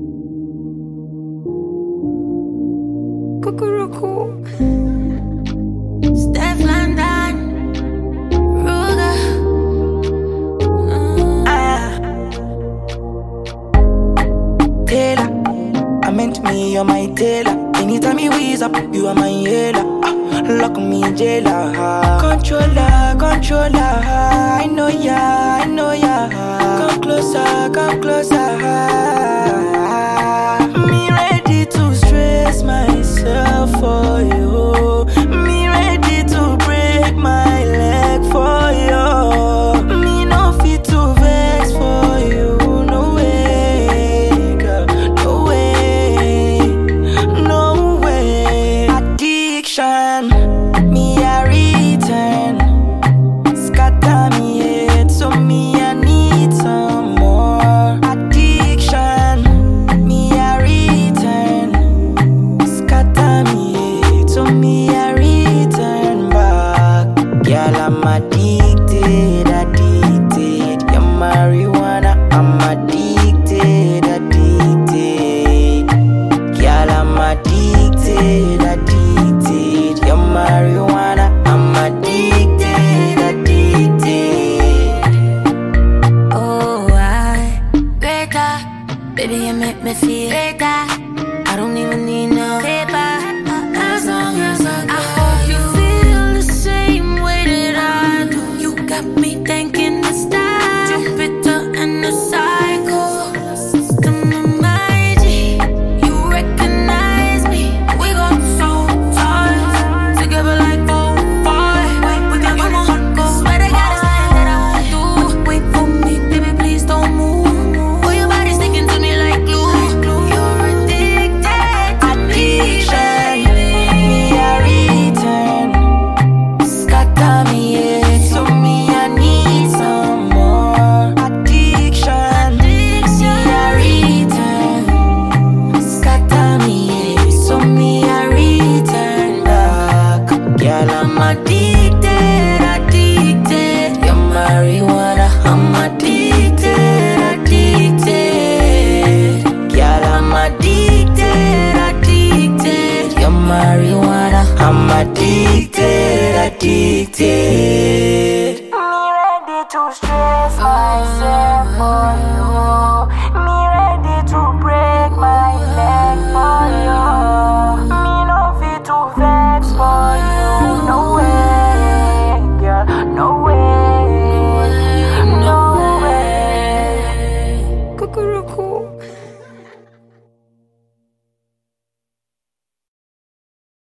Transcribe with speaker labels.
Speaker 1: Cuckoo. Steph London, Ruger.
Speaker 2: Taylor, I meant me, you're my tailor. Anytime you ease up, you are my healer. Lock me in jailer. Controller, I know ya. Come closer. Me ready to stress myself for you. Me ready to break my leg for you. Me no fit to vex for you. No way, girl. No way. Addiction, me a return. Scatter me head, so me I need some more. Addiction, me a return. Scatter me head, so me I return back. Girl, I'm addicted. Your marijuana, I'm addicted. Girl, I'm addicted. Your marijuana, I'm addicted.
Speaker 1: Oh, greater. Baby, you make me feel greater. I don't even need no paper. As long as I hope you feel the same way that I do. You got me thinking it's time. Jupiter and the cycle. Come on, my G, you recognize me. We got so tight together like 4-5. We can come on, go. Swear to God, it's nothing that I won't do. Wait for me, baby, please don't move. Boy, your body's sticking to me like glue. You're addicted to me,
Speaker 2: Me a return. Scatter me head, so me I need some more. Addiction, me a return. Scatter me head, so me I return back. Girl, I'm addicted. Your marijuana, I'm addicted. Girl, I'm addicted. Your marijuana, I'm addicted. Me ready to stress myself for you.